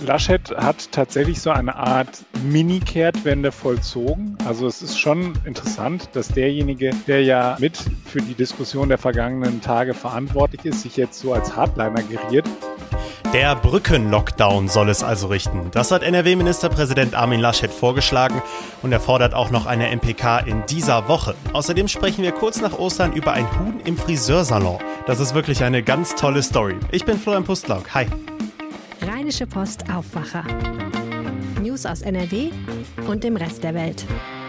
Laschet hat tatsächlich so eine Art Mini-Kehrtwende vollzogen. Also es ist schon interessant, dass derjenige, der ja mit für die Diskussion der vergangenen Tage verantwortlich ist, sich jetzt so als Hardliner geriert. Der Brücken-Lockdown soll es also richten. Das hat NRW-Ministerpräsident Armin Laschet vorgeschlagen und er fordert auch noch eine MPK in dieser Woche. Außerdem sprechen wir kurz nach Ostern über ein Huhn im Friseursalon. Das ist wirklich eine ganz tolle Story. Ich bin Florian Pustlauk. Hi. Rheinische Post Aufwacher. News aus NRW und dem Rest der Welt.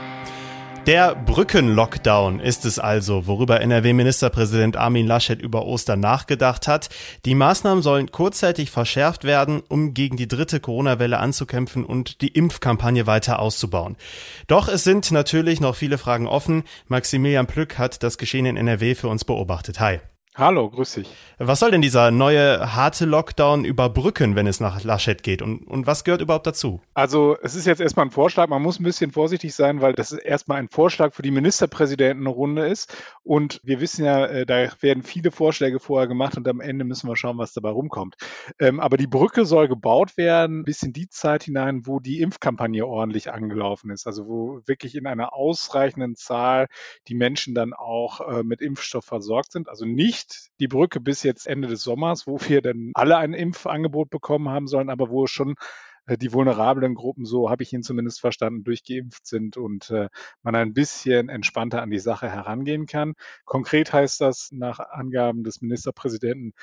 Der Brücken-Lockdown ist es also, worüber NRW-Ministerpräsident Armin Laschet über Ostern nachgedacht hat. Die Maßnahmen sollen kurzzeitig verschärft werden, um gegen die dritte Corona-Welle anzukämpfen und die Impfkampagne weiter auszubauen. Doch es sind natürlich noch viele Fragen offen. Maximilian Plück hat das Geschehen in NRW für uns beobachtet. Hi. Hallo, grüß dich. Was soll denn dieser neue harte Lockdown überbrücken, wenn es nach Laschet geht? Und was gehört überhaupt dazu? Also es ist jetzt erstmal ein Vorschlag. Man muss ein bisschen vorsichtig sein, weil das erstmal ein Vorschlag für die Ministerpräsidentenrunde ist. Und wir wissen ja, da werden viele Vorschläge vorher gemacht und am Ende müssen wir schauen, was dabei rumkommt. Aber die Brücke soll gebaut werden bis in die Zeit hinein, wo die Impfkampagne ordentlich angelaufen ist. Also wo wirklich in einer ausreichenden Zahl die Menschen dann auch mit Impfstoff versorgt sind. Also nicht die Brücke bis jetzt Ende des Sommers, wo wir dann alle ein Impfangebot bekommen haben sollen, aber wo schon die vulnerablen Gruppen, so habe ich ihn zumindest verstanden, durchgeimpft sind und man ein bisschen entspannter an die Sache herangehen kann. Konkret heißt das nach Angaben des Ministerpräsidenten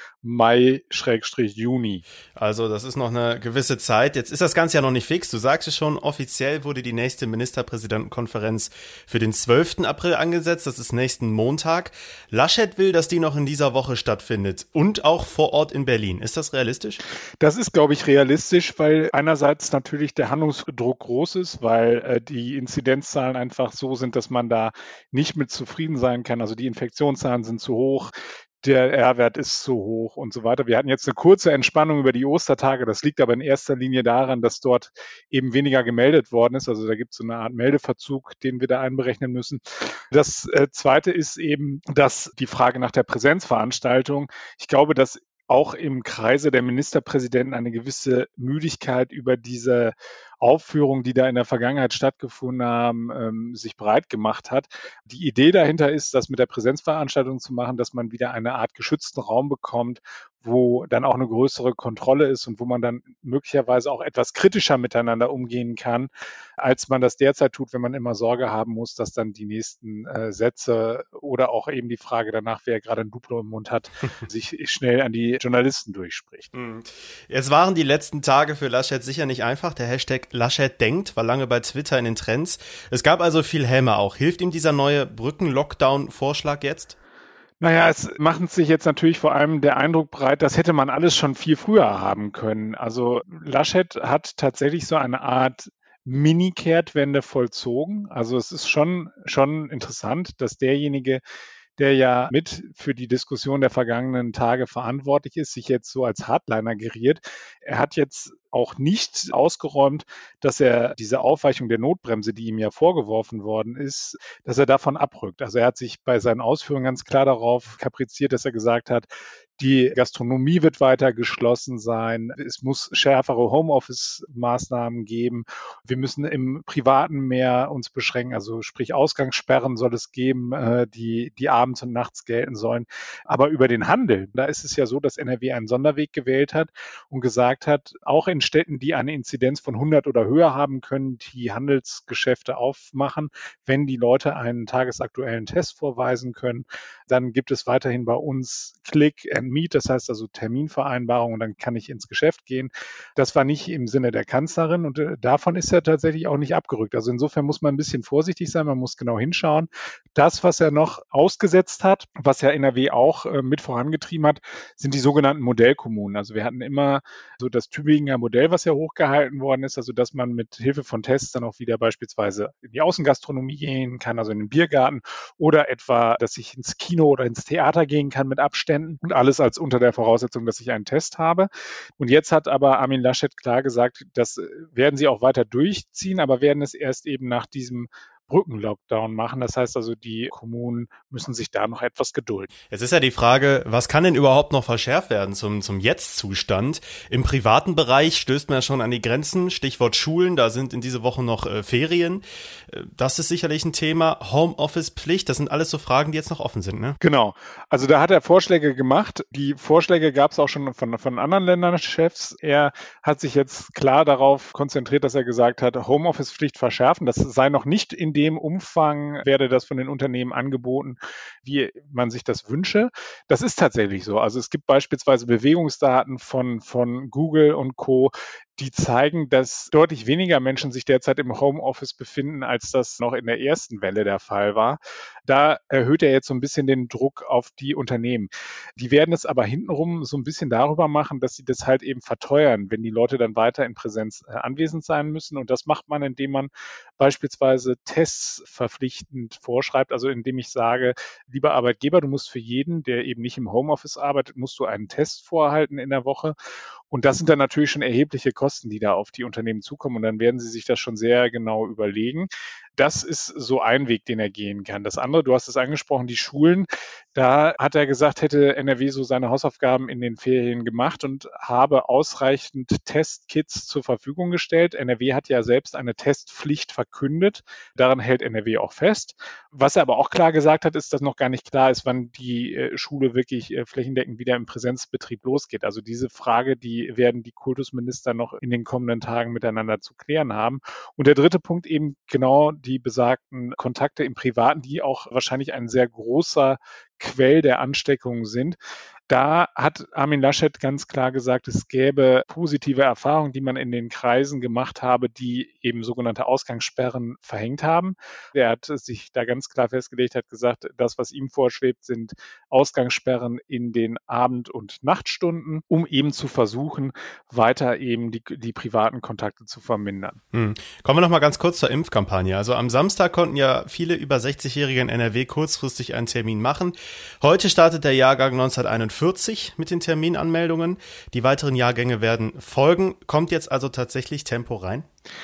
Mai/Juni. Also das ist noch eine gewisse Zeit. Jetzt ist das Ganze ja noch nicht fix. Du sagst es schon, offiziell wurde die nächste Ministerpräsidentenkonferenz für den 12. April angesetzt. Das ist nächsten Montag. Laschet will, dass die noch in dieser Woche stattfindet und auch vor Ort in Berlin. Ist das realistisch? Das ist, glaube ich, realistisch, weil einerseits natürlich der Handlungsdruck groß ist, weil die Inzidenzzahlen einfach so sind, dass man da nicht mit zufrieden sein kann. Also die Infektionszahlen sind zu hoch, der R-Wert ist zu hoch und so weiter. Wir hatten jetzt eine kurze Entspannung über die Ostertage. Das liegt aber in erster Linie daran, dass dort eben weniger gemeldet worden ist. Also da gibt es so eine Art Meldeverzug, den wir da einberechnen müssen. Das Zweite ist eben, dass die Frage nach der Präsenzveranstaltung, ich glaube, dass auch im Kreise der Ministerpräsidenten eine gewisse Müdigkeit über diese Aufführungen, die da in der Vergangenheit stattgefunden haben, sich breit gemacht hat. Die Idee dahinter ist, das mit der Präsenzveranstaltung zu machen, dass man wieder eine Art geschützten Raum bekommt, wo dann auch eine größere Kontrolle ist und wo man dann möglicherweise auch etwas kritischer miteinander umgehen kann, als man das derzeit tut, wenn man immer Sorge haben muss, dass dann die nächsten Sätze oder auch eben die Frage danach, wer gerade ein Duplo im Mund hat, sich schnell an die Journalisten durchspricht. Jetzt waren die letzten Tage für Laschet sicher nicht einfach. Der Hashtag Laschet denkt war lange bei Twitter in den Trends. Es gab also viel Häme auch. Hilft ihm dieser neue Brücken-Lockdown-Vorschlag jetzt? Naja, es macht sich jetzt natürlich vor allem der Eindruck breit, das hätte man alles schon viel früher haben können. Also Laschet hat tatsächlich so eine Art Mini-Kehrtwende vollzogen. Also es ist schon interessant, dass derjenige, der ja mit für die Diskussion der vergangenen Tage verantwortlich ist, sich jetzt so als Hardliner geriert. Er hat jetzt auch nicht ausgeräumt, dass er diese Aufweichung der Notbremse, die ihm ja vorgeworfen worden ist, dass er davon abrückt. Also er hat sich bei seinen Ausführungen ganz klar darauf kapriziert, dass er gesagt hat, die Gastronomie wird weiter geschlossen sein. Es muss schärfere Homeoffice-Maßnahmen geben. Wir müssen im Privaten mehr uns beschränken. Also sprich Ausgangssperren soll es geben, die abends und nachts gelten sollen. Aber über den Handel, da ist es ja so, dass NRW einen Sonderweg gewählt hat und gesagt hat, auch in Städten, die eine Inzidenz von 100 oder höher haben, können die Handelsgeschäfte aufmachen, wenn die Leute einen tagesaktuellen Test vorweisen können. Dann gibt es weiterhin bei uns Click and Meet, das heißt also Terminvereinbarung und dann kann ich ins Geschäft gehen. Das war nicht im Sinne der Kanzlerin und davon ist er tatsächlich auch nicht abgerückt. Also insofern muss man ein bisschen vorsichtig sein, man muss genau hinschauen. Das, was er noch ausgesetzt hat, was ja NRW auch mit vorangetrieben hat, sind die sogenannten Modellkommunen. Also wir hatten immer so das Tübinger Modell, was ja hochgehalten worden ist, also dass man mit Hilfe von Tests dann auch wieder beispielsweise in die Außengastronomie gehen kann, also in den Biergarten oder etwa, dass ich ins Kino oder ins Theater gehen kann mit Abständen und alles als unter der Voraussetzung, dass ich einen Test habe. Und jetzt hat aber Armin Laschet klar gesagt, das werden sie auch weiter durchziehen, aber werden es erst eben nach diesem Brückenlockdown machen. Das heißt also, die Kommunen müssen sich da noch etwas gedulden. Jetzt ist ja die Frage, was kann denn überhaupt noch verschärft werden zum Jetzt-Zustand? Im privaten Bereich stößt man ja schon an die Grenzen. Stichwort Schulen, da sind in dieser Woche noch Ferien. Das ist sicherlich ein Thema. Homeoffice-Pflicht, das sind alles so Fragen, die jetzt noch offen sind, ne? Genau. Also da hat er Vorschläge gemacht. Die Vorschläge gab es auch schon von anderen Länderchefs. Er hat sich jetzt klar darauf konzentriert, dass er gesagt hat, Homeoffice-Pflicht verschärfen. Das sei noch nicht in dem Umfang, werde das von den Unternehmen angeboten, wie man sich das wünsche. Das ist tatsächlich so. Also es gibt beispielsweise Bewegungsdaten von Google und Co., die zeigen, dass deutlich weniger Menschen sich derzeit im Homeoffice befinden, als das noch in der ersten Welle der Fall war. Da erhöht er jetzt so ein bisschen den Druck auf die Unternehmen. Die werden es aber hintenrum so ein bisschen darüber machen, dass sie das halt eben verteuern, wenn die Leute dann weiter in Präsenz anwesend sein müssen. Und das macht man, indem man beispielsweise Tests verpflichtend vorschreibt. Also indem ich sage, lieber Arbeitgeber, du musst für jeden, der eben nicht im Homeoffice arbeitet, musst du einen Test vorhalten in der Woche. Und das sind dann natürlich schon erhebliche Kosten, die da auf die Unternehmen zukommen. Und dann werden sie sich das schon sehr genau überlegen. Das ist so ein Weg, den er gehen kann. Das andere, du hast es angesprochen, die Schulen. Da hat er gesagt, hätte NRW so seine Hausaufgaben in den Ferien gemacht und habe ausreichend Testkits zur Verfügung gestellt. NRW hat ja selbst eine Testpflicht verkündet. Daran hält NRW auch fest. Was er aber auch klar gesagt hat, ist, dass noch gar nicht klar ist, wann die Schule wirklich flächendeckend wieder im Präsenzbetrieb losgeht. Also diese Frage, die werden die Kultusminister noch in den kommenden Tagen miteinander zu klären haben. Und der dritte Punkt eben genau die besagten Kontakte im Privaten, die auch wahrscheinlich ein sehr großer Quell der Ansteckung sind. Da hat Armin Laschet ganz klar gesagt, es gäbe positive Erfahrungen, die man in den Kreisen gemacht habe, die eben sogenannte Ausgangssperren verhängt haben. Er hat sich da ganz klar festgelegt, hat gesagt, das, was ihm vorschwebt, sind Ausgangssperren in den Abend- und Nachtstunden, um eben zu versuchen, weiter eben die privaten Kontakte zu vermindern. Kommen wir noch mal ganz kurz zur Impfkampagne. Also am Samstag konnten ja viele über 60-Jährige in NRW kurzfristig einen Termin machen. Heute startet der Jahrgang 1941 mit den Terminanmeldungen. Die weiteren Jahrgänge werden folgen. Kommt jetzt also tatsächlich Tempo rein?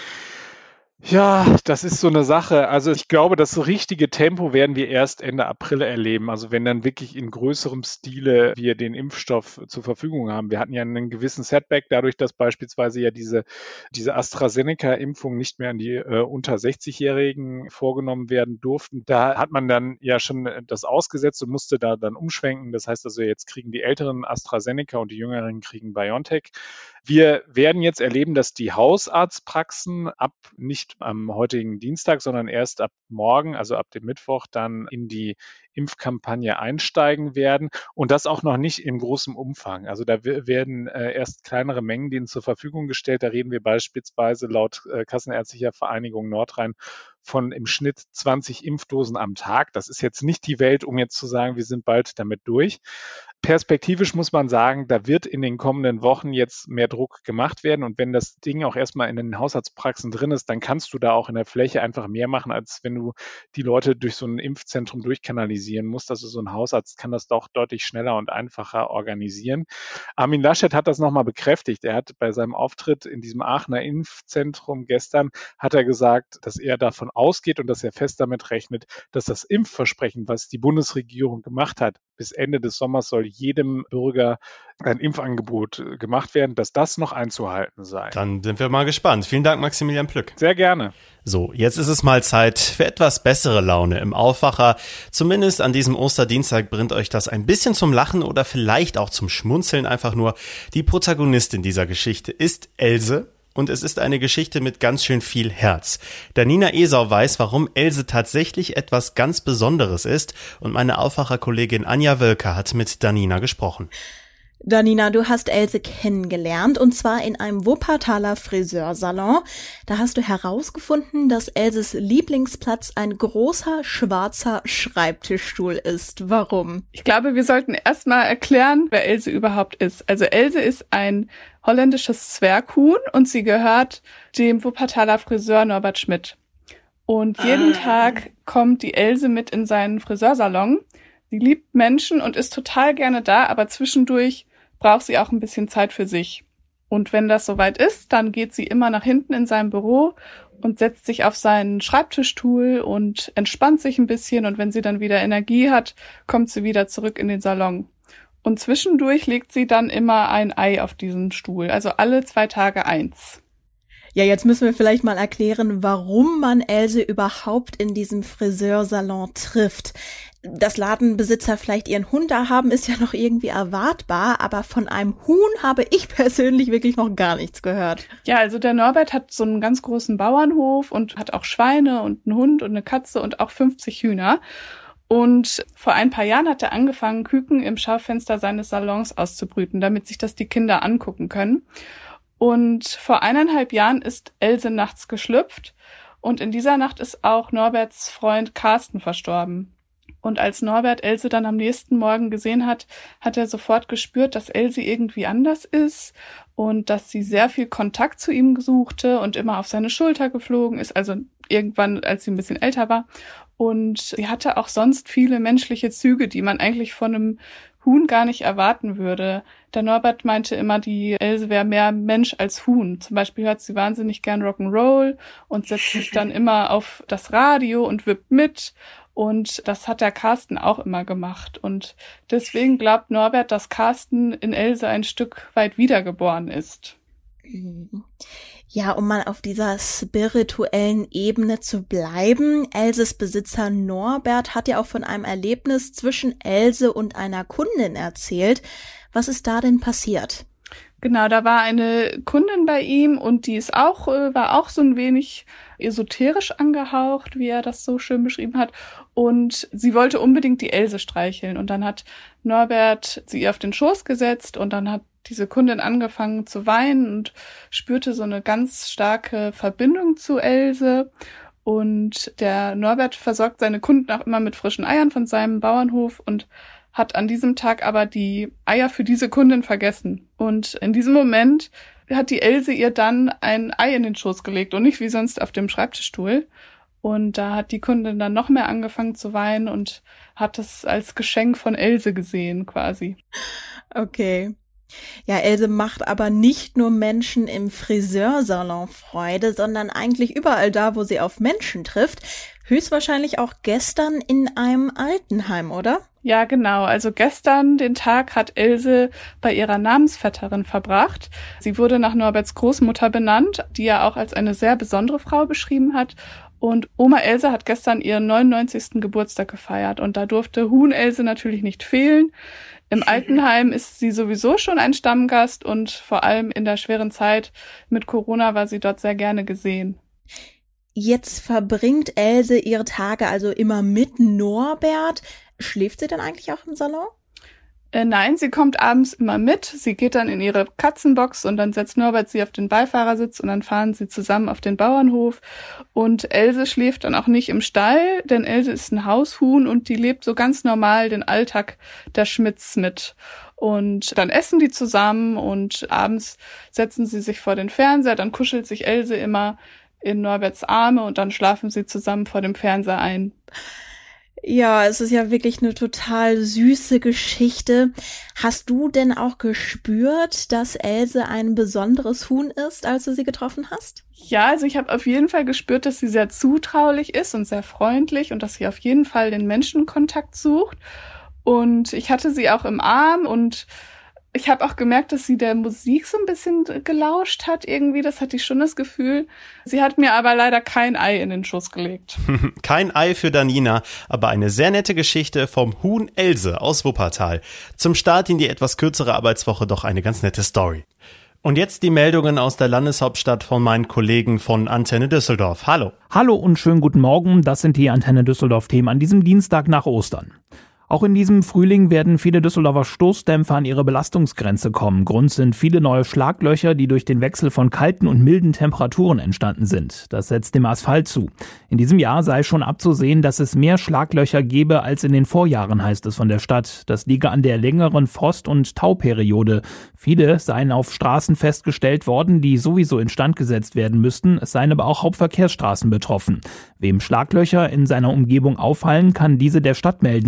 Ja, das ist so eine Sache. Also ich glaube, das richtige Tempo werden wir erst Ende April erleben. Also wenn dann wirklich in größerem Stile wir den Impfstoff zur Verfügung haben. Wir hatten ja einen gewissen Setback dadurch, dass beispielsweise ja diese AstraZeneca-Impfung nicht mehr an die unter 60-Jährigen vorgenommen werden durften. Da hat man dann ja schon das ausgesetzt und musste da dann umschwenken. Das heißt also, jetzt kriegen die Älteren AstraZeneca und die Jüngeren kriegen BioNTech. Wir werden jetzt erleben, dass die Hausarztpraxen nicht am heutigen Dienstag, sondern erst ab morgen, also ab dem Mittwoch, dann in die Impfkampagne einsteigen werden und das auch noch nicht in großem Umfang. Also da werden erst kleinere Mengen denen zur Verfügung gestellt. Da reden wir beispielsweise laut Kassenärztlicher Vereinigung Nordrhein von im Schnitt 20 Impfdosen am Tag. Das ist jetzt nicht die Welt, um jetzt zu sagen, wir sind bald damit durch. Perspektivisch muss man sagen, da wird in den kommenden Wochen jetzt mehr Druck gemacht werden. Und wenn das Ding auch erstmal in den Hausarztpraxen drin ist, dann kannst du da auch in der Fläche einfach mehr machen, als wenn du die Leute durch so ein Impfzentrum durchkanalisieren musst. Also so ein Hausarzt kann das doch deutlich schneller und einfacher organisieren. Armin Laschet hat das nochmal bekräftigt. Er hat bei seinem Auftritt in diesem Aachener Impfzentrum gestern, hat er gesagt, dass er davon ausgeht und dass er fest damit rechnet, dass das Impfversprechen, was die Bundesregierung gemacht hat, bis Ende des Sommers soll jedem Bürger ein Impfangebot gemacht werden, dass das noch einzuhalten sei. Dann sind wir mal gespannt. Vielen Dank, Maximilian Plück. Sehr gerne. So, jetzt ist es mal Zeit für etwas bessere Laune im Aufwacher. Zumindest an diesem Osterdienstag bringt euch das ein bisschen zum Lachen oder vielleicht auch zum Schmunzeln einfach nur. Die Protagonistin dieser Geschichte ist Else. Und es ist eine Geschichte mit ganz schön viel Herz. Danina Esau weiß, warum Else tatsächlich etwas ganz Besonderes ist. Und meine Aufwacherkollegin Anja Wölker hat mit Danina gesprochen. Danina, du hast Else kennengelernt und zwar in einem Wuppertaler Friseursalon. Da hast du herausgefunden, dass Elses Lieblingsplatz ein großer schwarzer Schreibtischstuhl ist. Warum? Ich glaube, wir sollten erstmal erklären, wer Else überhaupt ist. Also Else ist ein holländisches Zwerghuhn und sie gehört dem Wuppertaler Friseur Norbert Schmidt. Und jeden Tag kommt die Else mit in seinen Friseursalon. Sie liebt Menschen und ist total gerne da, aber zwischendurch braucht sie auch ein bisschen Zeit für sich. Und wenn das soweit ist, dann geht sie immer nach hinten in sein Büro und setzt sich auf seinen Schreibtischstuhl und entspannt sich ein bisschen. Und wenn sie dann wieder Energie hat, kommt sie wieder zurück in den Salon. Und zwischendurch legt sie dann immer ein Ei auf diesen Stuhl, also alle 2 Tage eins. Ja, jetzt müssen wir vielleicht mal erklären, warum man Else überhaupt in diesem Friseursalon trifft. Dass Ladenbesitzer vielleicht ihren Hund da haben, ist ja noch irgendwie erwartbar, aber von einem Huhn habe ich persönlich wirklich noch gar nichts gehört. Ja, also der Norbert hat so einen ganz großen Bauernhof und hat auch Schweine und einen Hund und eine Katze und auch 50 Hühner. Und vor ein paar Jahren hat er angefangen, Küken im Schaufenster seines Salons auszubrüten, damit sich das die Kinder angucken können. Und vor 1,5 Jahren ist Else nachts geschlüpft und in dieser Nacht ist auch Norberts Freund Carsten verstorben. Und als Norbert Else dann am nächsten Morgen gesehen hat, hat er sofort gespürt, dass Else irgendwie anders ist und dass sie sehr viel Kontakt zu ihm suchte und immer auf seine Schulter geflogen ist, also irgendwann, als sie ein bisschen älter war. Und sie hatte auch sonst viele menschliche Züge, die man eigentlich von einem Huhn gar nicht erwarten würde. Der Norbert meinte immer, die Else wäre mehr Mensch als Huhn. Zum Beispiel hört sie wahnsinnig gern Rock'n'Roll und setzt sich dann immer auf das Radio und wippt mit. Und das hat der Carsten auch immer gemacht. Und deswegen glaubt Norbert, dass Carsten in Else ein Stück weit wiedergeboren ist. Ja, um mal auf dieser spirituellen Ebene zu bleiben. Elses Besitzer Norbert hat ja auch von einem Erlebnis zwischen Else und einer Kundin erzählt. Was ist da denn passiert? Genau, da war eine Kundin bei ihm und die war auch so ein wenig esoterisch angehaucht, wie er das so schön beschrieben hat. Und sie wollte unbedingt die Else streicheln. Und dann hat Norbert sie ihr auf den Schoß gesetzt und dann hat diese Kundin angefangen zu weinen und spürte so eine ganz starke Verbindung zu Else. Und der Norbert versorgt seine Kunden auch immer mit frischen Eiern von seinem Bauernhof und hat an diesem Tag aber die Eier für diese Kundin vergessen. Und in diesem Moment hat die Else ihr dann ein Ei in den Schoß gelegt und nicht wie sonst auf dem Schreibtischstuhl. Und da hat die Kundin dann noch mehr angefangen zu weinen und hat es als Geschenk von Else gesehen quasi. Okay. Ja, Else macht aber nicht nur Menschen im Friseursalon Freude, sondern eigentlich überall da, wo sie auf Menschen trifft. Höchstwahrscheinlich auch gestern in einem Altenheim, oder? Ja, genau. Also gestern, den Tag, hat Else bei ihrer Namensvetterin verbracht. Sie wurde nach Norberts Großmutter benannt, die er auch als eine sehr besondere Frau beschrieben hat. Und Oma Else hat gestern ihren 99. Geburtstag gefeiert. Und da durfte Huhn Else natürlich nicht fehlen. Im Altenheim ist sie sowieso schon ein Stammgast und vor allem in der schweren Zeit mit Corona war sie dort sehr gerne gesehen. Jetzt verbringt Else ihre Tage also immer mit Norbert. Schläft sie denn eigentlich auch im Salon? Nein, sie kommt abends immer mit. Sie geht dann in ihre Katzenbox und dann setzt Norbert sie auf den Beifahrersitz und dann fahren sie zusammen auf den Bauernhof. Und Else schläft dann auch nicht im Stall, denn Else ist ein Haushuhn und die lebt so ganz normal den Alltag der Schmidts mit. Und dann essen die zusammen und abends setzen sie sich vor den Fernseher. Dann kuschelt sich Else immer in Norberts Arme und dann schlafen sie zusammen vor dem Fernseher ein. Ja, es ist ja wirklich eine total süße Geschichte. Hast du denn auch gespürt, dass Else ein besonderes Huhn ist, als du sie getroffen hast? Ja, also ich habe auf jeden Fall gespürt, dass sie sehr zutraulich ist und sehr freundlich und dass sie auf jeden Fall den Menschenkontakt sucht. Und ich hatte sie auch im Arm und ich habe auch gemerkt, dass sie der Musik so ein bisschen gelauscht hat irgendwie. Das hatte ich schon das Gefühl. Sie hat mir aber leider kein Ei in den Schoß gelegt. Kein Ei für Danina, aber eine sehr nette Geschichte vom Huhn Else aus Wuppertal. Zum Start in die etwas kürzere Arbeitswoche doch eine ganz nette Story. Und jetzt die Meldungen aus der Landeshauptstadt von meinen Kollegen von Antenne Düsseldorf. Hallo. Hallo und schönen guten Morgen. Das sind die Antenne Düsseldorf-Themen an diesem Dienstag nach Ostern. Auch in diesem Frühling werden viele Düsseldorfer Stoßdämpfer an ihre Belastungsgrenze kommen. Grund sind viele neue Schlaglöcher, die durch den Wechsel von kalten und milden Temperaturen entstanden sind. Das setzt dem Asphalt zu. In diesem Jahr sei schon abzusehen, dass es mehr Schlaglöcher gebe als in den Vorjahren, heißt es von der Stadt. Das liege an der längeren Frost- und Tauperiode. Viele seien auf Straßen festgestellt worden, die sowieso instand gesetzt werden müssten. Es seien aber auch Hauptverkehrsstraßen betroffen. Wem Schlaglöcher in seiner Umgebung auffallen, kann diese der Stadt melden.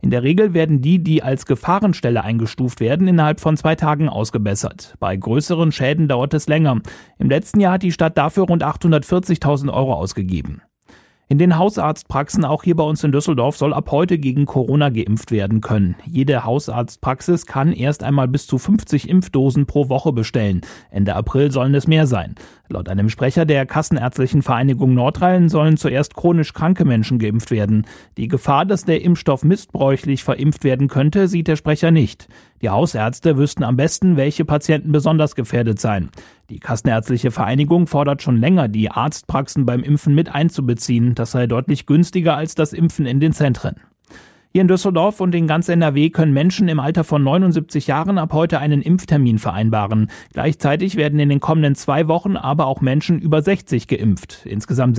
In der Regel werden die als Gefahrenstelle eingestuft werden, innerhalb von 2 Tagen ausgebessert. Bei größeren Schäden dauert es länger. Im letzten Jahr hat die Stadt dafür rund 840.000 € ausgegeben. In den Hausarztpraxen, auch hier bei uns in Düsseldorf, soll ab heute gegen Corona geimpft werden können. Jede Hausarztpraxis kann erst einmal bis zu 50 Impfdosen pro Woche bestellen. Ende April sollen es mehr sein. Laut einem Sprecher der Kassenärztlichen Vereinigung Nordrhein sollen zuerst chronisch kranke Menschen geimpft werden. Die Gefahr, dass der Impfstoff missbräuchlich verimpft werden könnte, sieht der Sprecher nicht. Die Hausärzte wüssten am besten, welche Patienten besonders gefährdet seien. Die Kassenärztliche Vereinigung fordert schon länger, die Arztpraxen beim Impfen mit einzubeziehen. Das sei deutlich günstiger als das Impfen in den Zentren. Hier in Düsseldorf und in ganz NRW können Menschen im Alter von 79 Jahren ab heute einen Impftermin vereinbaren. Gleichzeitig werden in den kommenden 2 Wochen aber auch Menschen über 60 geimpft. Insgesamt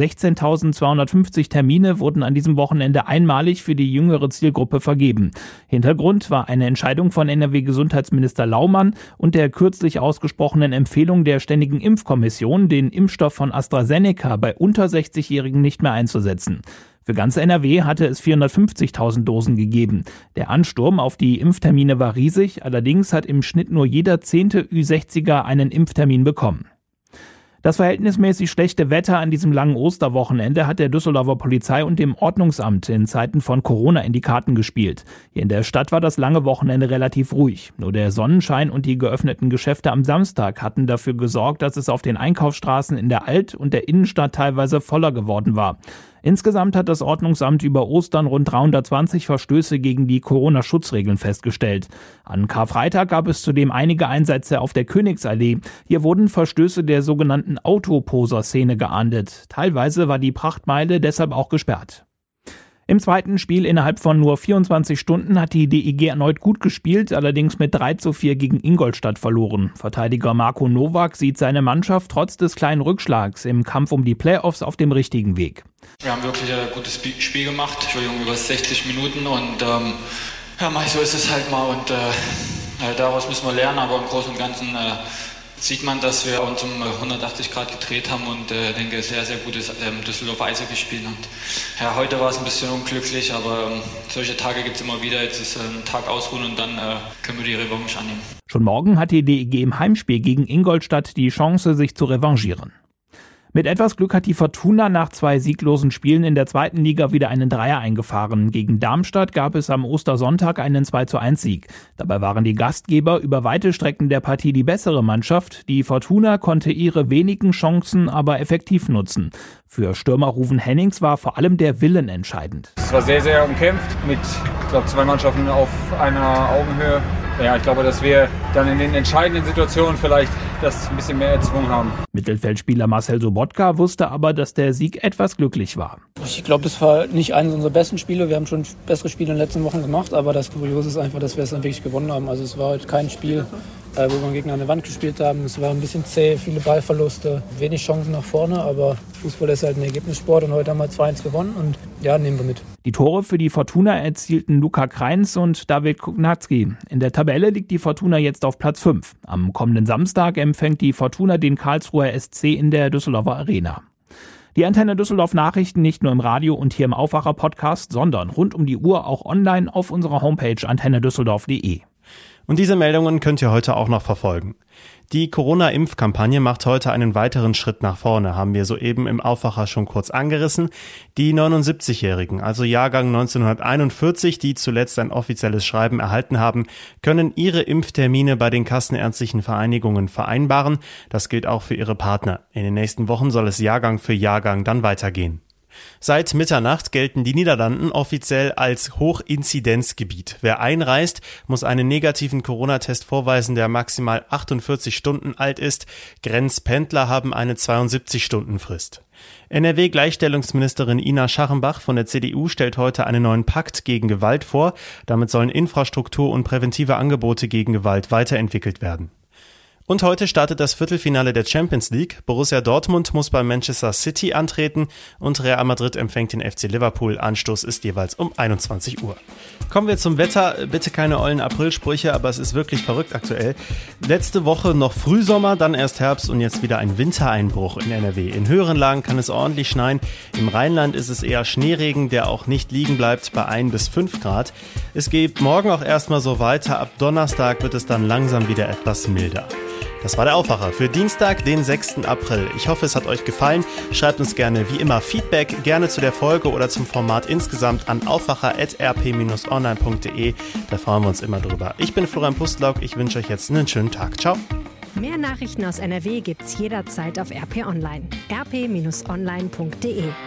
16.250 Termine wurden an diesem Wochenende einmalig für die jüngere Zielgruppe vergeben. Hintergrund war eine Entscheidung von NRW-Gesundheitsminister Laumann und der kürzlich ausgesprochenen Empfehlung der Ständigen Impfkommission, den Impfstoff von AstraZeneca bei unter 60-Jährigen nicht mehr einzusetzen. Für ganz NRW hatte es 450.000 Dosen gegeben. Der Ansturm auf die Impftermine war riesig, allerdings hat im Schnitt nur jeder 10. Ü60er einen Impftermin bekommen. Das verhältnismäßig schlechte Wetter an diesem langen Osterwochenende hat der Düsseldorfer Polizei und dem Ordnungsamt in Zeiten von Corona in die Karten gespielt. Hier in der Stadt war das lange Wochenende relativ ruhig. Nur der Sonnenschein und die geöffneten Geschäfte am Samstag hatten dafür gesorgt, dass es auf den Einkaufsstraßen in der Alt- und der Innenstadt teilweise voller geworden war. Insgesamt hat das Ordnungsamt über Ostern rund 320 Verstöße gegen die Corona-Schutzregeln festgestellt. An Karfreitag gab es zudem einige Einsätze auf der Königsallee. Hier wurden Verstöße der sogenannten Autoposer-Szene geahndet. Teilweise war die Prachtmeile deshalb auch gesperrt. Im zweiten Spiel innerhalb von nur 24 Stunden hat die DEG erneut gut gespielt, allerdings mit 3:4 gegen Ingolstadt verloren. Verteidiger Marco Nowak sieht seine Mannschaft trotz des kleinen Rückschlags im Kampf um die Playoffs auf dem richtigen Weg. Wir haben wirklich ein gutes Spiel gemacht, Entschuldigung, über 60 Minuten und so ist es halt mal und daraus müssen wir lernen, aber im Großen und Ganzen sieht man, dass wir uns um 180 Grad gedreht haben und denke, sehr, sehr gutes Düsseldorf Eishockey gespielt. Und ja, heute war es ein bisschen unglücklich, aber solche Tage gibt es immer wieder. Jetzt ist ein Tag ausruhen und dann können wir die Revanche annehmen. Schon morgen hat die DEG im Heimspiel gegen Ingolstadt die Chance, sich zu revanchieren. Mit etwas Glück hat die Fortuna nach 2 sieglosen Spielen in der zweiten Liga wieder einen Dreier eingefahren. Gegen Darmstadt gab es am Ostersonntag einen 2:1-Sieg. Dabei waren die Gastgeber über weite Strecken der Partie die bessere Mannschaft. Die Fortuna konnte ihre wenigen Chancen aber effektiv nutzen. Für Stürmer Ruven Hennings war vor allem der Willen entscheidend. Es war sehr, sehr umkämpft mit, 2 Mannschaften auf einer Augenhöhe. Ja, ich glaube, dass wir dann in den entscheidenden Situationen vielleicht das ein bisschen mehr erzwungen haben. Mittelfeldspieler Marcel Sobotka wusste aber, dass der Sieg etwas glücklich war. Ich glaube, das war nicht eines unserer besten Spiele. Wir haben schon bessere Spiele in den letzten Wochen gemacht, aber das Kuriose ist einfach, dass wir es dann wirklich gewonnen haben. Also es war heute kein Spiel, wo wir einen Gegner an der Wand gespielt haben. Es war ein bisschen zäh, viele Ballverluste, wenig Chancen nach vorne, aber Fußball ist halt ein Ergebnissport und heute haben wir 2:1 gewonnen und ja, nehmen wir mit. Die Tore für die Fortuna erzielten Luca Kreins und David Kugnacki. In der Tabelle liegt die Fortuna jetzt auf Platz 5. Am kommenden Samstag empfängt die Fortuna den Karlsruher SC in der Düsseldorfer Arena. Die Antenne Düsseldorf Nachrichten nicht nur im Radio und hier im Aufwacher-Podcast, sondern rund um die Uhr auch online auf unserer Homepage antennedüsseldorf.de. Und diese Meldungen könnt ihr heute auch noch verfolgen. Die Corona-Impfkampagne macht heute einen weiteren Schritt nach vorne, haben wir soeben im Aufwacher schon kurz angerissen. Die 79-Jährigen, also Jahrgang 1941, die zuletzt ein offizielles Schreiben erhalten haben, können ihre Impftermine bei den kassenärztlichen Vereinigungen vereinbaren. Das gilt auch für ihre Partner. In den nächsten Wochen soll es Jahrgang für Jahrgang dann weitergehen. Seit Mitternacht gelten die Niederlanden offiziell als Hochinzidenzgebiet. Wer einreist, muss einen negativen Corona-Test vorweisen, der maximal 48 Stunden alt ist. Grenzpendler haben eine 72-Stunden-Frist. NRW-Gleichstellungsministerin Ina Scharrenbach von der CDU stellt heute einen neuen Pakt gegen Gewalt vor. Damit sollen Infrastruktur und präventive Angebote gegen Gewalt weiterentwickelt werden. Und heute startet das Viertelfinale der Champions League. Borussia Dortmund muss bei Manchester City antreten und Real Madrid empfängt den FC Liverpool. Anstoß ist jeweils um 21 Uhr. Kommen wir zum Wetter. Bitte keine ollen Aprilsprüche, aber es ist wirklich verrückt aktuell. Letzte Woche noch Frühsommer, dann erst Herbst und jetzt wieder ein Wintereinbruch in NRW. In höheren Lagen kann es ordentlich schneien. Im Rheinland ist es eher Schneeregen, der auch nicht liegen bleibt bei 1 bis 5 Grad. Es geht morgen auch erstmal so weiter. Ab Donnerstag wird es dann langsam wieder etwas milder. Das war der Aufwacher für Dienstag, den 6. April. Ich hoffe, es hat euch gefallen. Schreibt uns gerne wie immer Feedback, gerne zu der Folge oder zum Format insgesamt an aufwacher@rp-online.de. Da freuen wir uns immer drüber. Ich bin Florian Pustlauk, ich wünsche euch jetzt einen schönen Tag. Ciao. Mehr Nachrichten aus NRW gibt's jederzeit auf RP Online. rp-online.de